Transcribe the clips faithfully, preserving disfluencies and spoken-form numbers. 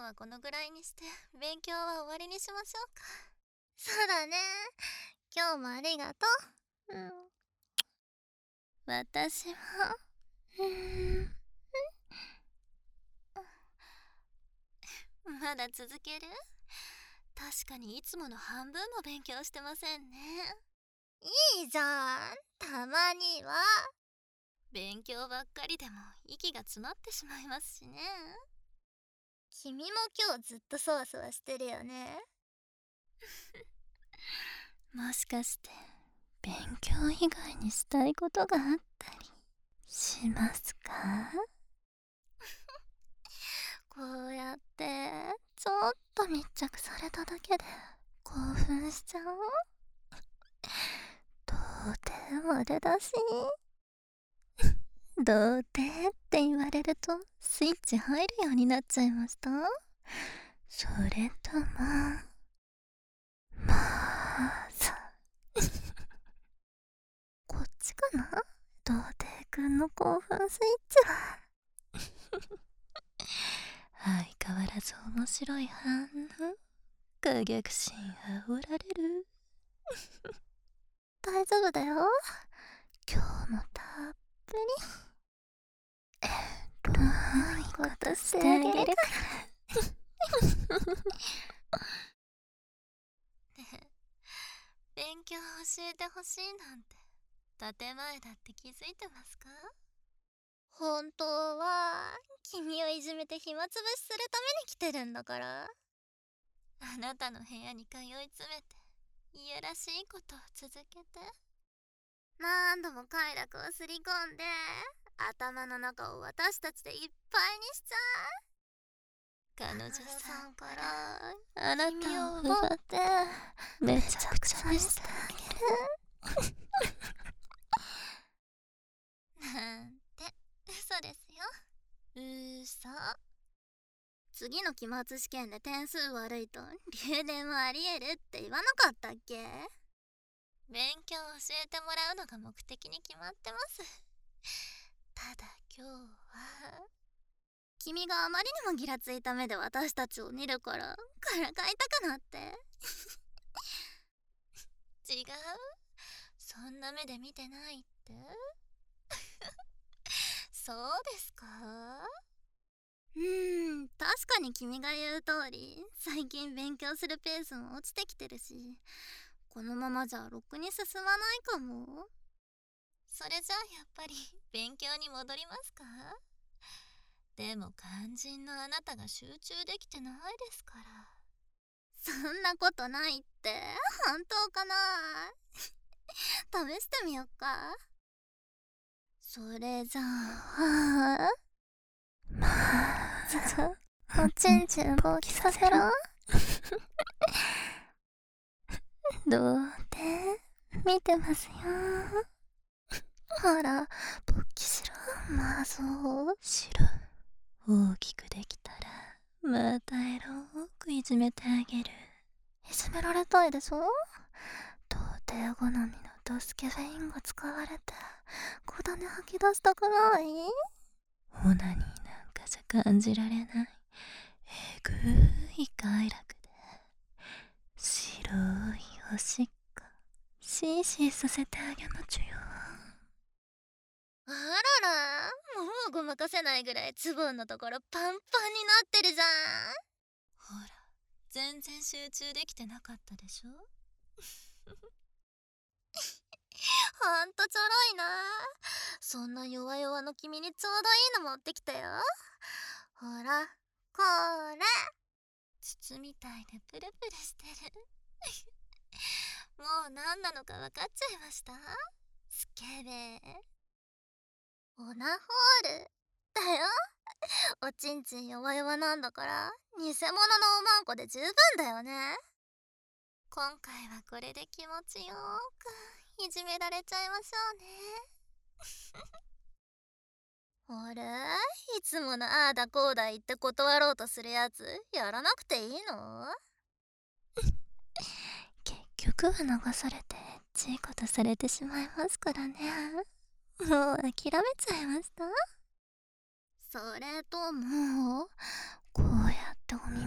はこのぐらいにして勉強は終わりにしましょうか。 そうだね。今日もありがとう。うん。私も。うーん。 まだ続ける？確かにいつもの半分も勉強してませんね。 いいじゃん、たまには。 勉強ばっかりでも息が詰まってしまいますしね。 君も今日ずっとそわそわしてるよね。 もしかして勉強以外にしたいことがあったりしますか？こうやってちょっと密着されただけで興奮しちゃう？童貞までだし。童貞って言われるとスイッチ入るようになっちゃいました？それともまあさこっちかな？童貞くんの興奮スイッチは。相変わらず面白い反応。過逆心あおられる。大丈夫だよ。今日もたっぷりどういうことしてあげるから勉強教えてほしいなんて建前だって気づいてますか？ 本当は君をいじめて暇つぶしするために来てるんだから。 あなたの部屋に通い詰めていやらしいことを続けて何度も快楽をすり込んで頭の中を私たちでいっぱいにしちゃ彼女う。 さんかからあなたを奪ってめちゃくちゃにしてあげる。 なんて嘘ですよ。 嘘。次の期末試験で点数悪いと留年はありえるって言わなかったっけ？ 勉強を教えてもらうのが目的に決まってます。ただ今日は君があまりにもギラついた目で私たちを見るからからかいたくなって。 違う、そんな目で見てないってそうですか？ うーん、確かに君が言う通り最近勉強するペースも落ちてきてるし、このままじゃろくに進まないかも。 それじゃあやっぱり勉強に戻りますか？でも肝心のあなたが集中できてないですから。 そんなことないって。本当かな？試してみよっか。それじゃあまずおちんちん勃起させろ。童貞見てますよ。ほら勃起しろ。まずしろ。大きくできたらまたエロくいじめてあげる。いじめられたいでしょ？童貞好みのドスケフェインが使われて小種吐き出したくない？オナニーなんかじゃ感じられないえぐい快楽で白いおしっこシーシーさせてあげまちゅよ。 あらら、もうごまかせないぐらいズボンのところパンパンになってるじゃん。 ほら、全然集中できてなかったでしょほんとちょろいな。そんな弱々の君にちょうどいいの持ってきたよ。ほら、これ。 筒みたいでプルプルしてるもう何なのか分かっちゃいました？スケベ。 オナホールだよ。おちんちん弱々なんだから偽物のおまんこで十分だよね。 今回はこれで気持ちよーくいじめられちゃいましょうねあれ、いつものああだこうだ言って断ろうとするやつやらなくていいの？ 結局は流されてエッチいことされてしまいますからね。もう諦めちゃいました？ それともこうやってお見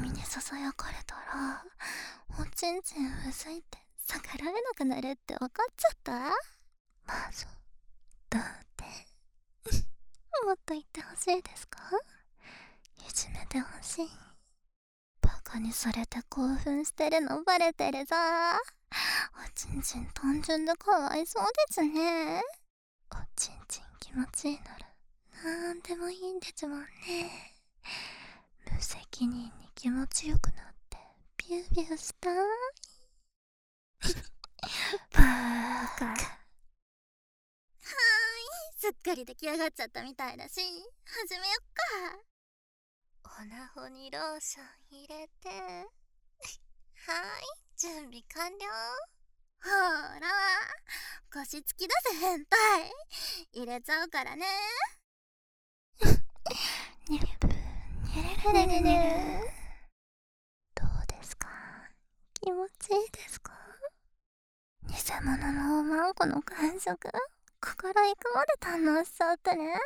かれたらおちんちんうずいって逆らえなくなるって分かっちゃった？ マゾどうってもっと言ってほしいですか？ いじめてほしい。 バカにされて興奮してるのバレてるぞ。おちんちん単純でかわいそうですね。 おちんちん気持ちいいならなんでもいいんですもんね。無責任に気持ちよくなってビュービューしたい。 バーカ。はーい、すっかり出来上がっちゃったみたいだし、始めよっか。 オナホにローション入れてはーい、準備完了。 ほーら、腰つきだぜ変態。入れちゃうからね。 ニュルプニュルルルルルル。どうですか？気持ちいいですか？ 偽物のおまんこの感触、心いくまで堪能しちゃってね。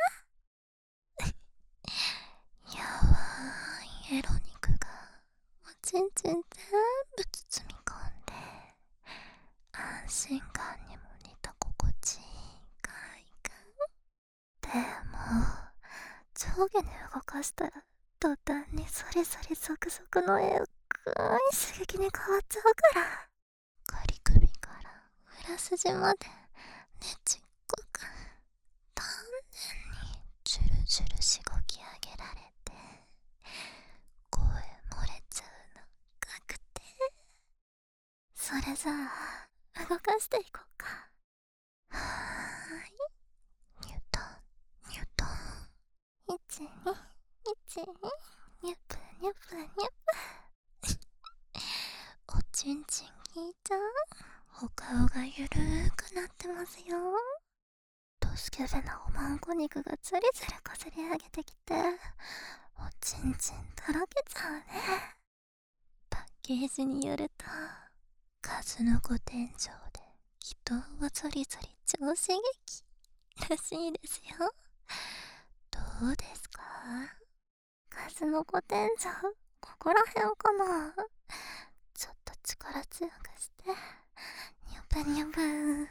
やわいエロ肉がおちんちん全部包み込んで安心感にも似た心地いい快感。 でも上下に動かしたら途端にそりそりゾクゾクのえぐい刺激に変わっちゃうから。 仮首から裏筋までねちっこく丹念にジュルジュルしごき上げられて声漏れちゃうの確定。 それじゃあ動かしていこうか。 はーい、ニュトンニュトン。 いちにいちにニュプニュプニュプ。 おちんちん聞いちゃう？お顔がゆるーくなってますよ。 ドスケベなおまんこ肉がつりつりこすり上げてきておちんちんとろけちゃうね。 パッケージによると数の子天井で人をゾリゾリ超刺激らしいですよ。どうですか？ 数の子天井、ここらへんかな。ちょっと力強くしてニョブニョブ。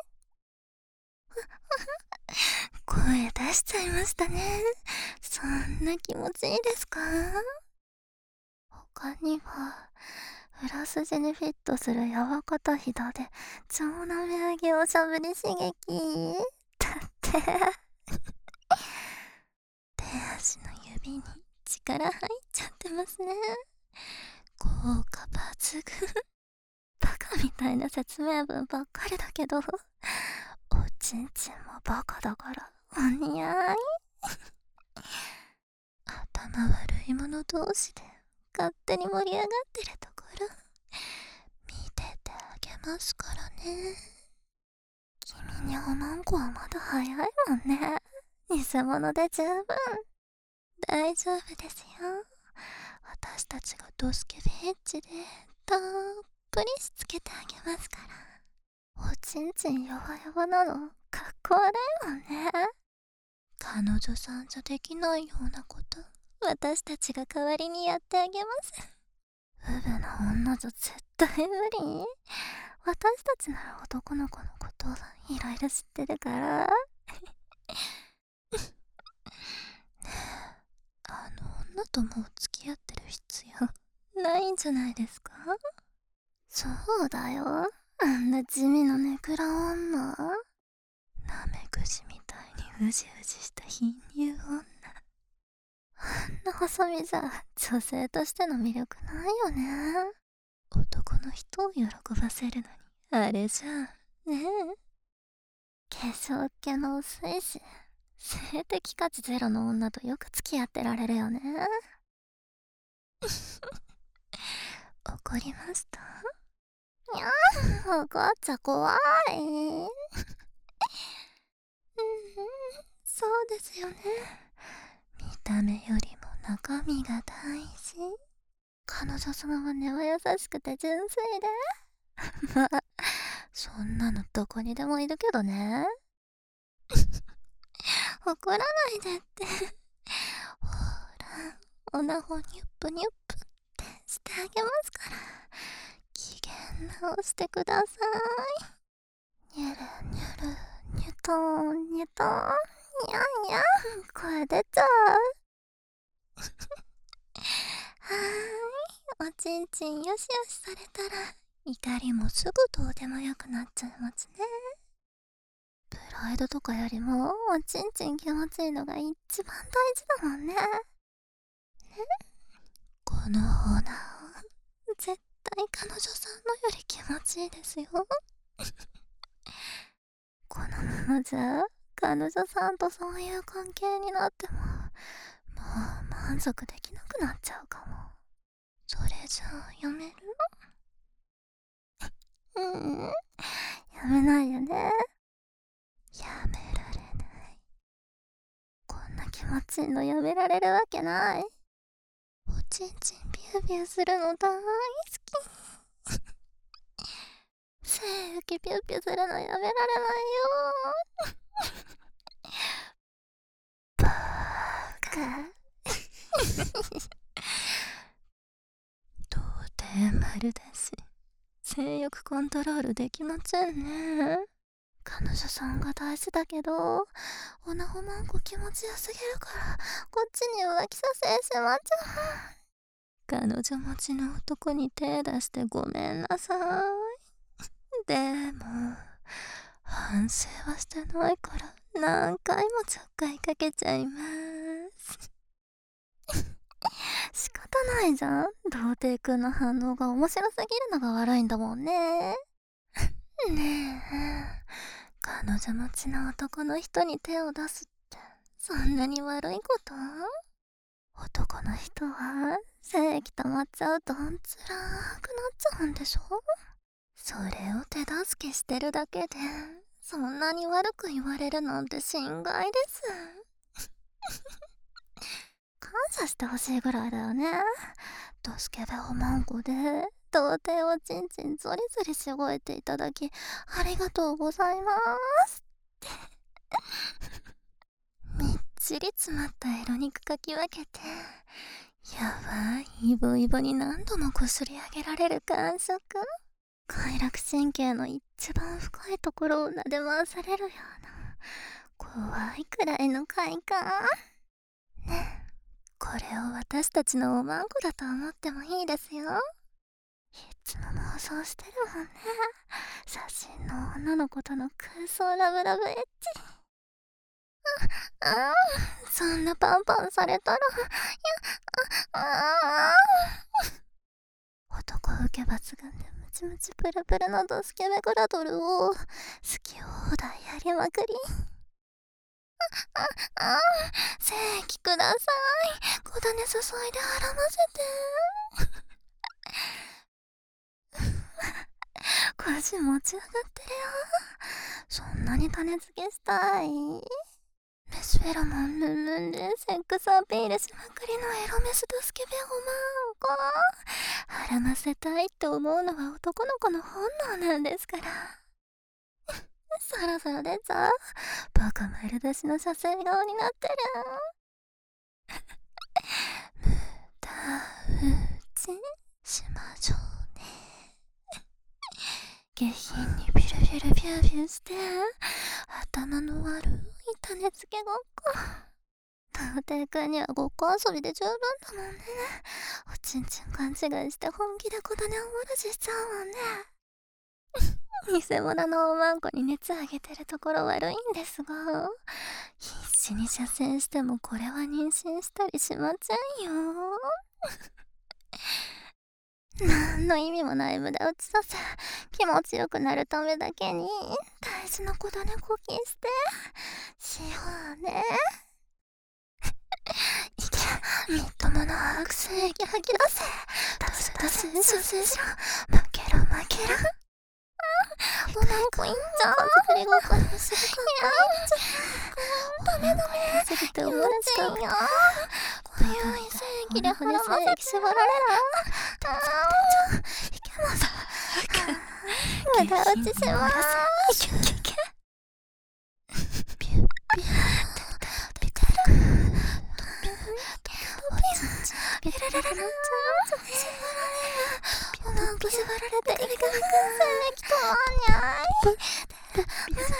声出しちゃいましたね。そんな気持ちいいですか？他には裏筋にフィットするやわ肩ひだで超なめ上げおしゃぶり刺激だって手足の指に力入っちゃってますね。効果抜群。 バカみたいな説明文ばっかりだけどおちんちんもバカだからお似合い。 頭悪い者同士で勝手に盛り上がってるところ見ててあげますからね。 君におまんこはまだ早いもんね。偽物で十分。 大丈夫ですよ。私たちがドスケベエッチでたっぷりしつけてあげますから。 おちんちんやわやわなのかっこ悪いもんね。 彼女さんじゃできないようなこと私たちが代わりにやってあげます。 ウブな女じゃ絶対無理。私たちなら男の子のこといろいろ知ってるからねえあの女ともう付き合ってる必要ないんじゃないですか？ そうだよ、あんな地味なネクラ女。 なめくじみたいにうじうじした貧乳女。 あんな細身じゃ女性としての魅力ないよね。 男の人を喜ばせるのにあれじゃあねえ。 化粧気の薄いし性的価値ゼロの女とよく付き合ってられるよね。 怒りました？ いやー、怒っちゃ怖い。うん、 そうですよね。見た目よりも中身が大事。 彼女さんは根は優しくて純粋でまあそんなのどこにでもいるけどね。怒らないでって。ほらオナホニュップニュップってしてあげますから、機嫌直してください。にゅるにゅるにゅとんにゅとん、にゃんにゃん、声出ちゃう。はーい、おちんちんよしよしされたら怒りもすぐどうでもよくなっちゃいますね。プライドとかよりもおちんちん気持ちいいのが一番大事だもんね。このオーナー絶対彼女さんのより気持ちいいですよ。このままじゃ彼女さんとそういう関係になってももう満足できなくなっちゃうかも。それじゃあやめる？ううん、やめないよね。やめられない。こんな気持ちいいのやめられるわけない。おちんちんビュービューするの大好き。精液ピューピューするのやめられないよ。バカ。童貞丸だし、性欲コントロールできませんね。彼女さんが大事だけど、オナホマンコ気持ちよすぎるからこっちに浮気させてしまっちゃう。彼女持ちの男に手出してごめんなさい。でも反省はしてないから何回もちょっかいかけちゃいます。仕方ないじゃん。童貞くんの反応が面白すぎるのが悪いんだもんね。ねえ、彼女持ちの男の人に手を出すってそんなに悪いこと？男の人は精液溜まっちゃうと辛くなっちゃうんでしょ？それを手助けしてるだけでそんなに悪く言われるなんて心外です。感謝してほしいぐらいだよね。ドスケベおまんこで童貞をちんちんゾリゾリしごいていただきありがとうございますってみっちり詰まったエロ肉かき分けてやばいイボイボに何度もこすり上げられる感触、快楽神経の一番深いところを撫で回されるような怖いくらいの快感ね。これを私たちのおまんこだと思ってもいいですよ。いつも妄想してるもんね。写真の女の子との空想ラブラブエッチ。あ、あー、そんなパンパンされたら、いや、あ、あー。男受け抜群でムチムチプルプルのドスケベグラドルを好き放題やりまくり。あ、あ、あー、精液ください。小種注いで絡ませて。腰持ち上がってるよ。そんなに種付けしたい？メスフェロモンルンルンでセックスアピールしまくりのエロメスドスケベおまんこ。絡ませたいって思うのは男の子の本能なんですから。そろそろ出ちゃう。バカ丸出しの射精顔になってる。無駄打ちしましょうね。下品にビュルビュルビュービューして頭の悪い種付けごっこ。童貞くんにはごっこ遊びで十分だもんね。おちんちん勘違いして本気で小種を漏らししちゃうもんね。偽物のおまんこに熱あげてるところ悪いんですが、必死に射精してもこれは妊娠したりしませんよ。何の意味もない無駄打ちさせ気持ちよくなるためだけに大事な小種こきしてしようね。いけ、みっともの悪精液吐き出せ。出せ出せ射精しろ。負けろ負けろ。おまんこいんじゃん。作りごっこにするからいいんじゃん。ダメダメ。すぎておもらしかった。こよい精液で肌精液絞られる。あー、いけまさ。無駄打ちしまーす。いけいけ。ピュッピュッピカルピュッピュッピュッピュッピュッピュッピュッピュッピュッピュッピュッピュッ引き縛られていく。 せめきとわにゃい。 まだ出る出る出る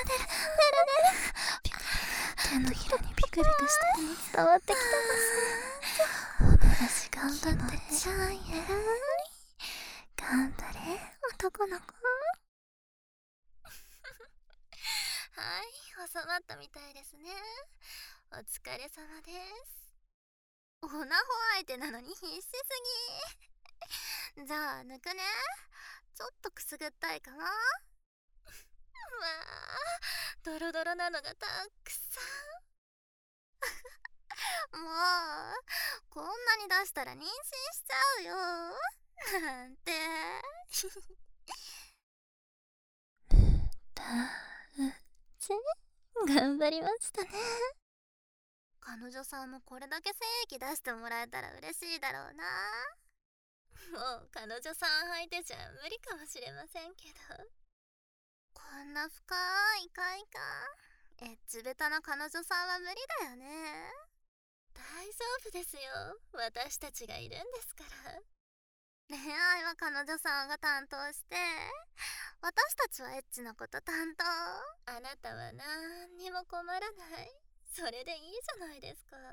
手のひらにピクリとしたり伝わってきてます。おならし頑張ってちゃんやい。 頑張れ男の子。 はい、収まったみたいですね。お疲れ様です。 オナホ相手なのに必死すぎ。じゃあ抜くね。ちょっとくすぐったいかな。 わあ、ドロドロなのがたくさん。もうこんなに出したら妊娠しちゃうよ。なんて。 むだうち頑張りましたね。 彼女さんもこれだけ精液出してもらえたら嬉しいだろうな。 もう彼女さん相手じゃ無理かもしれませんけど。 こんな深い快感、エッチベタな彼女さんは無理だよね。 大丈夫ですよ、私たちがいるんですから。 恋愛は彼女さんが担当して、私たちはエッチなこと担当。 あなたは何にも困らない。それでいいじゃないですか。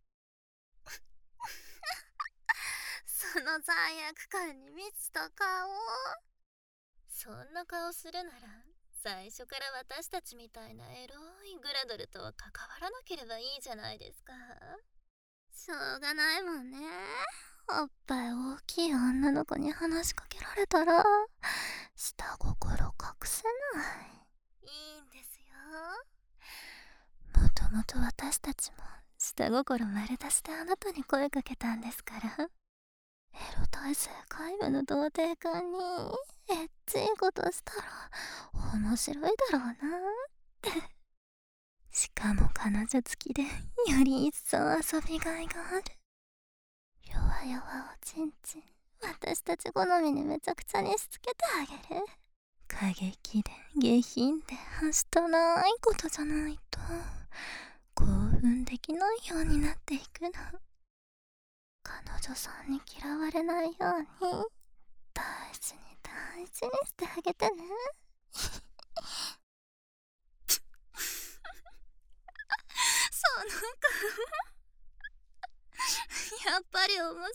その罪悪感に満ちた顔。 そんな顔するなら最初から私たちみたいなエロいグラドルとは関わらなければいいじゃないですか。 しょうがないもんね。 おっぱい大きい女の子に話しかけられたら下心隠せない。 いいんですよ。 もともと私たちも下心丸出しであなたに声かけたんですから。エロ体制皆無の童貞君にエッチいことしたら面白いだろうなって。しかも彼女付きでより一層遊びがいがある。弱々おちんちん私たち好みにめちゃくちゃにしつけてあげる。過激で下品ではしたないことじゃないと興奮できないようになっていくの。彼女さんに嫌われないように大事に大事にしてあげてね。 その顔やっぱり面白い。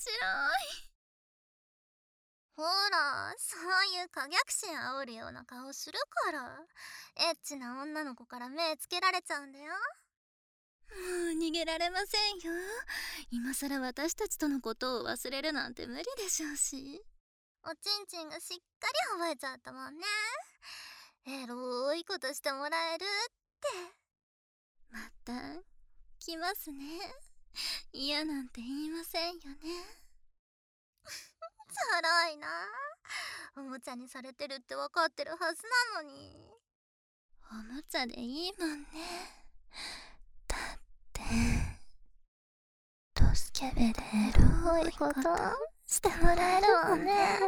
ほら、そういう可逆心煽るような顔するからエッチな女の子から目つけられちゃうんだよ。 もう逃げられませんよ。今さら私たちとのことを忘れるなんて無理でしょうし。 おちんちんがしっかり覚えちゃったもんね。エロいことしてもらえるって。 また来ますね。嫌なんて言いませんよね。 ちょろいな。おもちゃにされてるって分かってるはずなのに。 おもちゃでいいもんね。だってドスケベでエロいことしてもらえるもんね。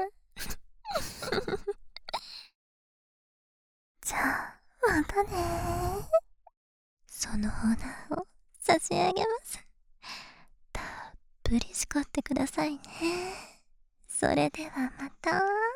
じゃあまたね。そのオナを差し上げます。たっぷりしこってくださいね。それではまた。